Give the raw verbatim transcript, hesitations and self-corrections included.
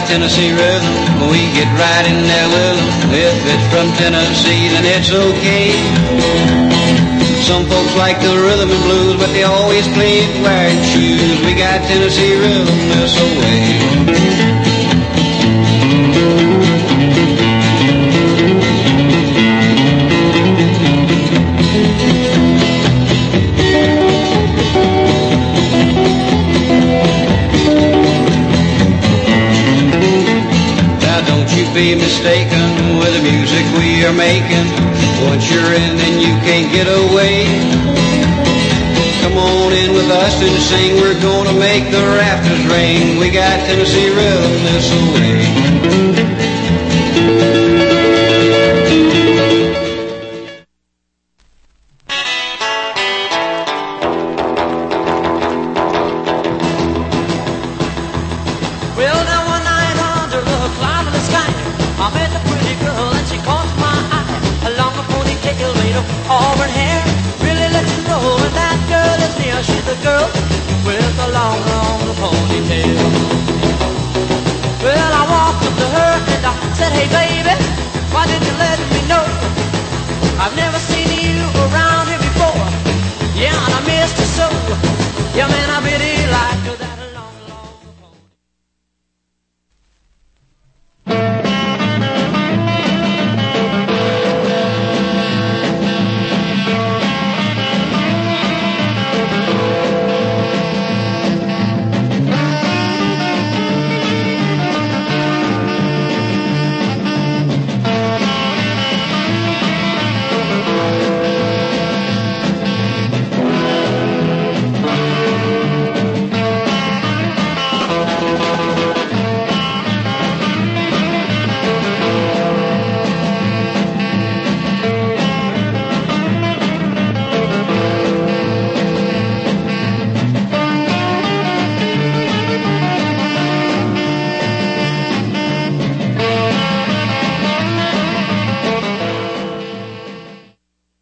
Tennessee rhythm, we get right in there with them. If it's from Tennessee, then it's okay. Some folks like the rhythm and blues, but they always play it wearing shoes. We got Tennessee rhythm this way. Be mistaken with the music we are making. Once you're in, then you can't get away. Come on in with us and sing. We're gonna make the rafters ring. We got Tennessee rhythm this way. Auburn hair really lets you know when that girl is near. She's the girl with the long, long ponytail. Well, I walked up to her and I said, hey baby, why didn't you let me know? I've never seen you around here before. Yeah, and I missed you so. Yeah, man, I really like you.